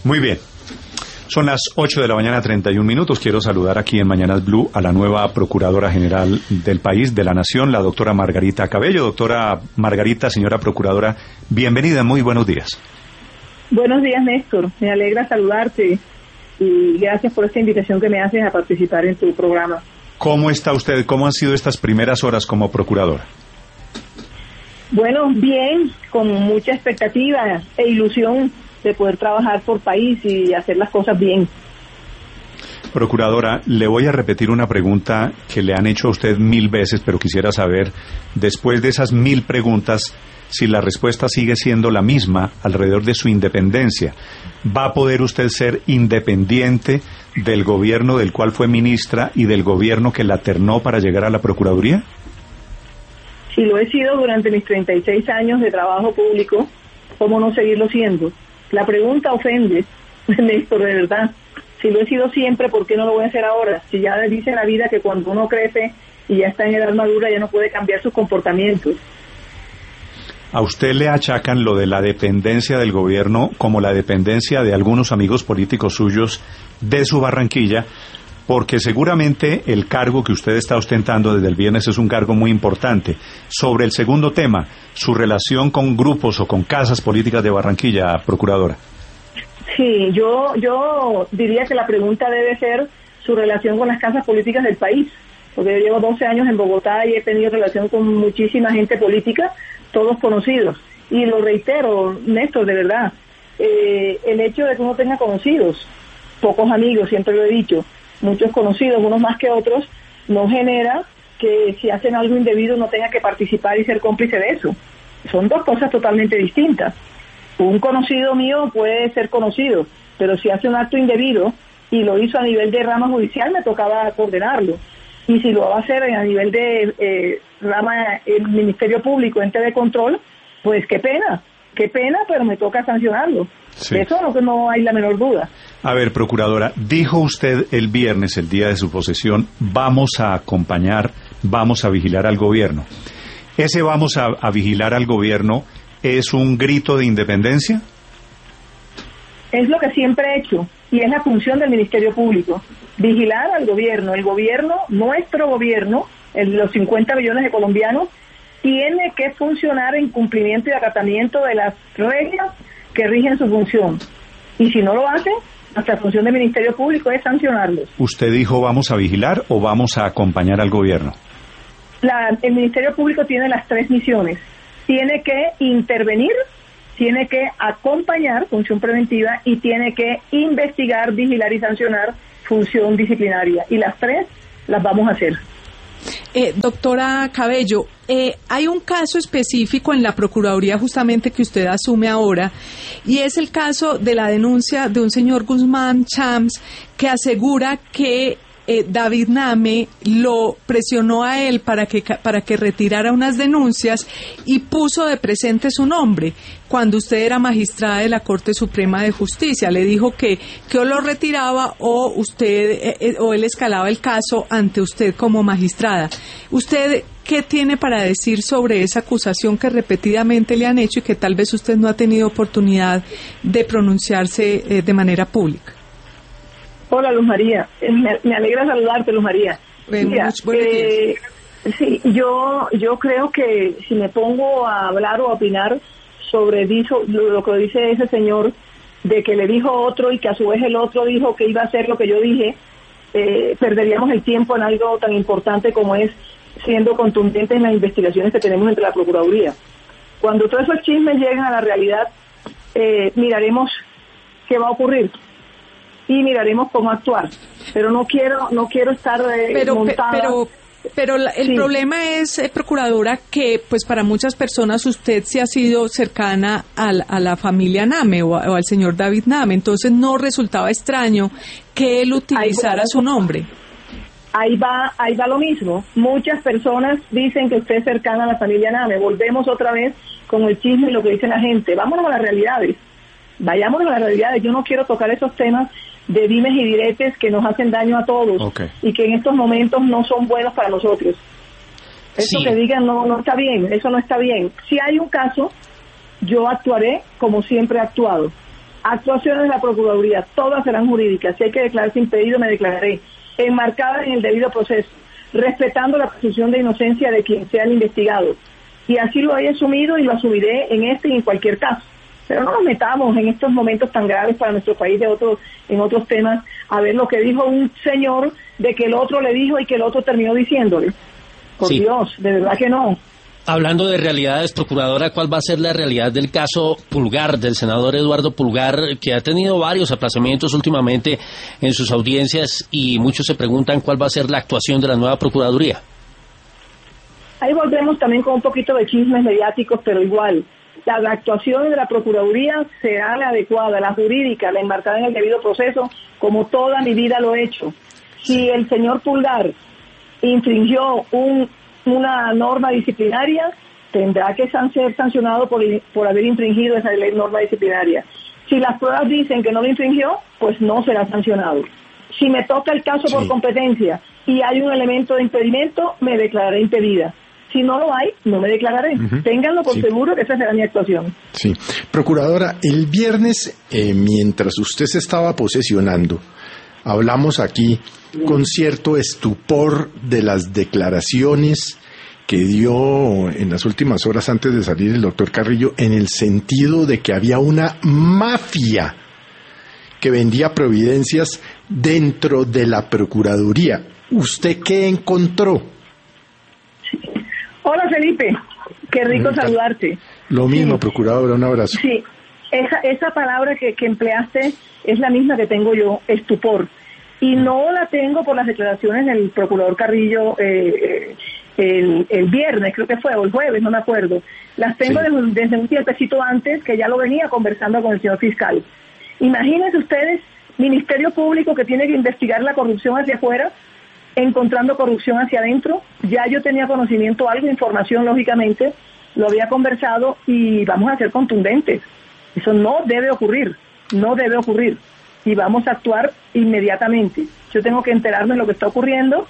Muy bien. Son las 8 de la mañana, 31 minutos. Quiero saludar aquí en Mañanas Blue a la nueva Procuradora General del país, de la Nación, la doctora Margarita Cabello. Doctora Margarita, señora Procuradora, bienvenida, muy buenos días. Buenos días, Néstor. Me alegra saludarte y gracias por esta invitación que me haces a participar en tu programa. ¿Cómo está usted? ¿Cómo han sido estas primeras horas como Procuradora? Bueno, bien, con mucha expectativa e ilusión de poder trabajar por país y hacer las cosas bien. Procuradora, le voy a repetir una pregunta que le han hecho a usted 1000 veces, pero quisiera saber, después de esas 1000 preguntas, si la respuesta sigue siendo la misma alrededor de su independencia. ¿Va a poder usted ser independiente del gobierno del cual fue ministra y del gobierno que la ternó para llegar a la Procuraduría? Si lo he sido durante mis 36 años de trabajo público, ¿cómo no seguirlo siendo? La pregunta ofende, Néstor, de verdad. Si lo he sido siempre, ¿por qué no lo voy a hacer ahora? Si ya dice la vida que cuando uno crece y ya está en edad madura, ya no puede cambiar sus comportamientos. A usted le achacan lo de la dependencia del gobierno como la dependencia de algunos amigos políticos suyos de su Barranquilla, porque seguramente el cargo que usted está ostentando desde el viernes es un cargo muy importante. Sobre el segundo tema, su relación con grupos o con casas políticas de Barranquilla, Procuradora. Sí, yo diría que la pregunta debe ser su relación con las casas políticas del país, porque yo llevo 12 años en Bogotá y he tenido relación con muchísima gente política, todos conocidos. Y lo reitero, Néstor, de verdad, el hecho de que uno tenga conocidos, pocos amigos, siempre lo he dicho, muchos conocidos, unos más que otros, no genera que si hacen algo indebido no tenga que participar y ser cómplice de eso. Son dos cosas totalmente distintas. Un conocido mío puede ser conocido, pero si hace un acto indebido y lo hizo a nivel de rama judicial, me tocaba condenarlo. Y si lo va a hacer a nivel de rama el Ministerio Público, ente de control, pues qué pena, pero me toca sancionarlo. Sí. Eso no hay la menor duda. A ver, Procuradora, dijo usted el viernes, el día de su posesión, vamos a acompañar, vamos a vigilar al gobierno. ¿Ese vamos a vigilar al gobierno es un grito de independencia? Es lo que siempre he hecho y es la función del Ministerio Público, vigilar al gobierno. El gobierno, nuestro gobierno, los 50 millones de colombianos, tiene que funcionar en cumplimiento y acatamiento de las reglas que rigen su función. Y si no lo hace, nuestra función del Ministerio Público es sancionarlos. ¿Usted dijo vamos a vigilar o vamos a acompañar al gobierno? El Ministerio Público tiene las tres misiones. Tiene que intervenir, tiene que acompañar, función preventiva, y tiene que investigar, vigilar y sancionar, función disciplinaria. Y las tres las vamos a hacer. Doctora Cabello, hay un caso específico en la Procuraduría justamente que usted asume ahora, y es el caso de la denuncia de un señor Guzmán Chams que asegura que David Name lo presionó a él para que retirara unas denuncias y puso de presente su nombre cuando usted era magistrada de la Corte Suprema de Justicia. Le dijo que o lo retiraba o él escalaba el caso ante usted como magistrada. ¿Usted qué tiene para decir sobre esa acusación que repetidamente le han hecho y que tal vez usted no ha tenido oportunidad de pronunciarse de manera pública? Hola, Luz María. Me alegra saludarte, Luz María. Mira, sí, yo creo que si me pongo a hablar o a opinar sobre lo que dice ese señor, de que le dijo otro y que a su vez el otro dijo que iba a hacer lo que yo dije, perderíamos el tiempo en algo tan importante como es siendo contundentes en las investigaciones que tenemos entre la Procuraduría. Cuando todos esos chismes lleguen a la realidad, miraremos qué va a ocurrir y miraremos cómo actuar, pero no quiero estar montada. Pero el problema es, Procuradora, que pues para muchas personas usted sí ha sido cercana a la familia Name o al señor David Name, entonces no resultaba extraño que él utilizara su nombre. Ahí va lo mismo. Muchas personas dicen que usted es cercana a la familia Name. Volvemos otra vez con el chisme y lo que dice la gente. Vámonos a las realidades. Vayámonos a las realidades. Yo no quiero tocar esos temas de dimes y diretes que nos hacen daño a todos, okay, y que en estos momentos no son buenos para nosotros. Eso sí, que digan no está bien, eso no está bien. Si hay un caso, yo actuaré como siempre he actuado, Actuaciones de la Procuraduría, todas serán jurídicas. Si hay que declararse impedido, me declararé, enmarcadas en el debido proceso, respetando la presunción de inocencia de quien sea el investigado. Y así lo he asumido y lo asumiré en este y en cualquier caso. Pero no nos metamos en estos momentos tan graves para nuestro país en otros temas, a ver lo que dijo un señor de que el otro le dijo y que el otro terminó diciéndole. Por Sí. Dios, de verdad que no. Hablando de realidades, procuradora, ¿cuál va a ser la realidad del caso Pulgar, del senador Eduardo Pulgar, que ha tenido varios aplazamientos últimamente en sus audiencias y muchos se preguntan cuál va a ser la actuación de la nueva Procuraduría? Ahí volvemos también con un poquito de chismes mediáticos, pero igual, la actuación de la Procuraduría será la adecuada, la jurídica, la enmarcada en el debido proceso, como toda mi vida lo he hecho. Si el señor Pulgar infringió una norma disciplinaria, tendrá que ser sancionado por haber infringido esa norma disciplinaria. Si las pruebas dicen que no lo infringió, pues no será sancionado. Si me toca el caso por competencia y hay un elemento de impedimento, me declararé impedida. Si no lo hay, no me declararé. Ténganlo por seguro que esa será mi actuación. Sí. Procuradora, el viernes, mientras usted se estaba posesionando, hablamos aquí con cierto estupor de las declaraciones que dio en las últimas horas antes de salir el doctor Carrillo, en el sentido de que había una mafia que vendía providencias dentro de la Procuraduría. ¿Usted qué encontró? Hola Felipe, qué rico saludarte. Lo mismo, procuradora, un abrazo. Sí, esa palabra que empleaste es la misma que tengo yo, estupor. Y no la tengo por las declaraciones del procurador Carrillo el viernes, creo que fue, o el jueves, no me acuerdo. Las tengo desde un tiempecito antes, que ya lo venía conversando con el señor fiscal. Imagínense ustedes, Ministerio Público que tiene que investigar la corrupción hacia afuera, encontrando corrupción hacia adentro. Ya yo tenía conocimiento, algo, información, lógicamente, lo había conversado y vamos a ser contundentes. Eso no debe ocurrir, y vamos a actuar inmediatamente. Yo tengo que enterarme de lo que está ocurriendo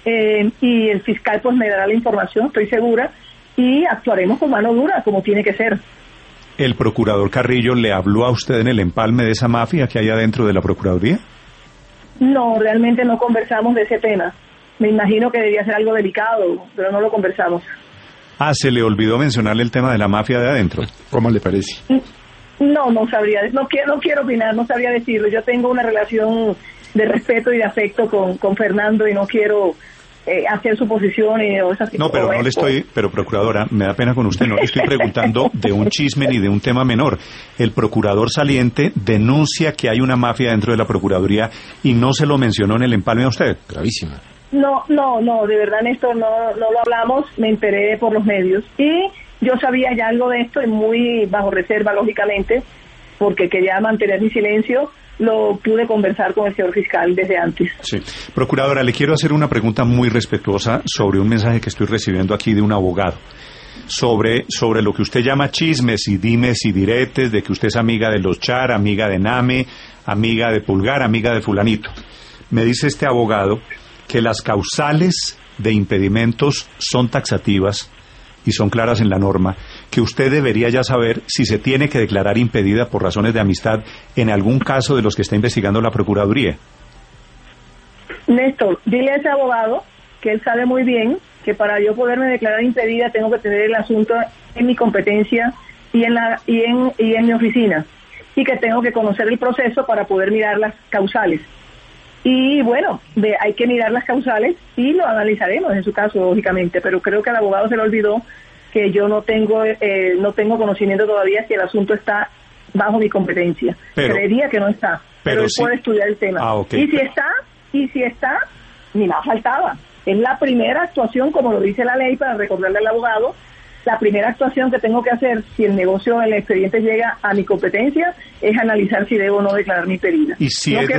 y el fiscal pues me dará la información, estoy segura, y actuaremos con mano dura, como tiene que ser. ¿El procurador Carrillo le habló a usted en el empalme de esa mafia que hay adentro de la Procuraduría? No, realmente no conversamos de ese tema. Me imagino que debía ser algo delicado, pero no lo conversamos. Ah, se le olvidó mencionarle el tema de la mafia de adentro. ¿Cómo le parece? No sabría, no quiero opinar, no sabría decirlo. Yo tengo una relación de respeto y de afecto con Fernando y no quiero hacer suposiciones o esas cosas. No, pero no le estoy, pero procuradora, me da pena con usted, no le estoy preguntando de un chisme ni de un tema menor. El procurador saliente denuncia que hay una mafia dentro de la Procuraduría y no se lo mencionó en el empalme a usted. Gravísima. No, de verdad, Néstor, no lo hablamos, me enteré por los medios y yo sabía ya algo de esto y muy bajo reserva, lógicamente, porque quería mantener mi silencio. Lo pude conversar con el señor fiscal desde antes. Sí. Procuradora, le quiero hacer una pregunta muy respetuosa sobre un mensaje que estoy recibiendo aquí de un abogado. Sobre lo que usted llama chismes y dimes y diretes, de que usted es amiga de los Char, amiga de Name, amiga de Pulgar, amiga de fulanito. Me dice este abogado que las causales de impedimentos son taxativas y son claras en la norma, que usted debería ya saber si se tiene que declarar impedida por razones de amistad en algún caso de los que está investigando la Procuraduría. Néstor, dile a ese abogado que él sabe muy bien que para yo poderme declarar impedida tengo que tener el asunto en mi competencia y en mi oficina, y que tengo que conocer el proceso para poder mirar las causales. Y bueno, hay que mirar las causales y lo analizaremos en su caso, lógicamente, pero creo que al abogado se le olvidó que yo no tengo conocimiento todavía si el asunto está bajo mi competencia. Creería que no está, pero él puede estudiar el tema. Okay. Y si está, ni más faltaba. Es la primera actuación, como lo dice la ley, para recordarle al abogado, la primera actuación que tengo que hacer si el negocio, el expediente llega a mi competencia, es analizar si debo o no declararme impedida. Y si es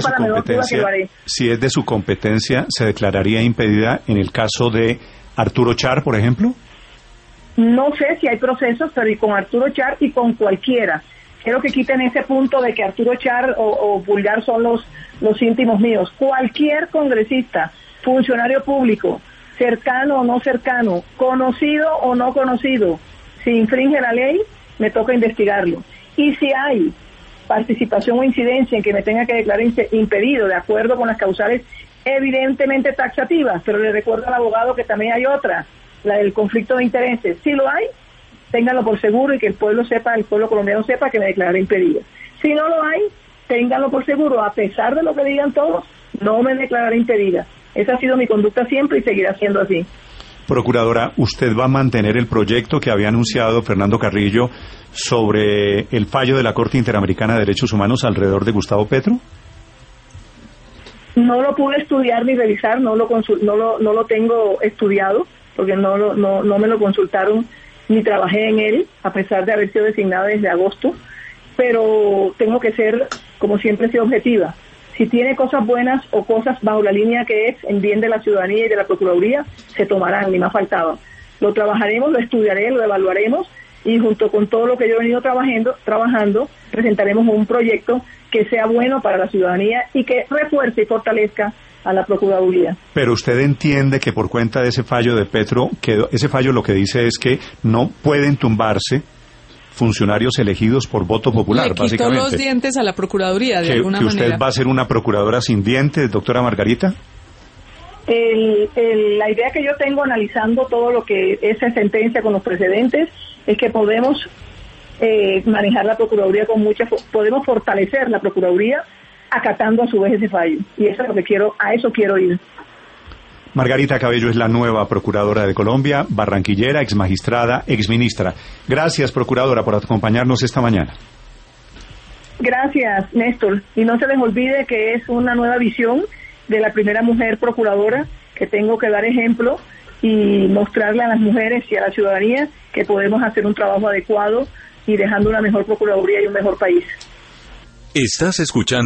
de su competencia, ¿se declararía impedida en el caso de Arturo Char, por ejemplo? No sé si hay procesos, pero y con Arturo Char y con cualquiera. Quiero que quiten ese punto de que Arturo Char o Pulgar son los íntimos míos. Cualquier congresista, funcionario público, cercano o no cercano, conocido o no conocido, si infringe la ley, me toca investigarlo. Y si hay participación o incidencia en que me tenga que declarar impedido de acuerdo con las causales evidentemente taxativas, pero le recuerdo al abogado que también hay otra, la del conflicto de intereses. Si lo hay, ténganlo por seguro y que el pueblo colombiano sepa que me declaré impedida. Si no lo hay, ténganlo por seguro, a pesar de lo que digan todos, no me declararé impedida. Esa ha sido mi conducta siempre y seguirá siendo así. Procuradora, ¿usted va a mantener el proyecto que había anunciado Fernando Carrillo sobre el fallo de la Corte Interamericana de Derechos Humanos alrededor de Gustavo Petro? No lo pude estudiar ni revisar, no lo tengo estudiado, porque no me lo consultaron ni trabajé en él, a pesar de haber sido designada desde agosto, pero tengo que ser, como siempre, ser objetiva. Si tiene cosas buenas o cosas bajo la línea que es en bien de la ciudadanía y de la Procuraduría, se tomarán, ni más faltaba. Lo trabajaremos, lo estudiaré, lo evaluaremos y junto con todo lo que yo he venido trabajando, presentaremos un proyecto que sea bueno para la ciudadanía y que refuerce y fortalezca a la Procuraduría. Pero usted entiende que por cuenta de ese fallo de Petro, que ese fallo lo que dice es que no pueden tumbarse funcionarios elegidos por voto popular, básicamente. Le quitó los dientes a la Procuraduría, de alguna manera. ¿Usted va a ser una procuradora sin dientes, doctora Margarita? La idea que yo tengo analizando todo lo que esa sentencia con los precedentes es que podemos manejar la Procuraduría podemos fortalecer la Procuraduría acatando a su vez ese fallo. Y eso es lo que quiero, a eso quiero ir. Margarita Cabello es la nueva Procuradora de Colombia, barranquillera, exmagistrada, exministra. Gracias, Procuradora, por acompañarnos esta mañana. Gracias, Néstor. Y no se les olvide que es una nueva visión de la primera mujer procuradora, que tengo que dar ejemplo y mostrarle a las mujeres y a la ciudadanía que podemos hacer un trabajo adecuado y dejando una mejor Procuraduría y un mejor país. Estás escuchando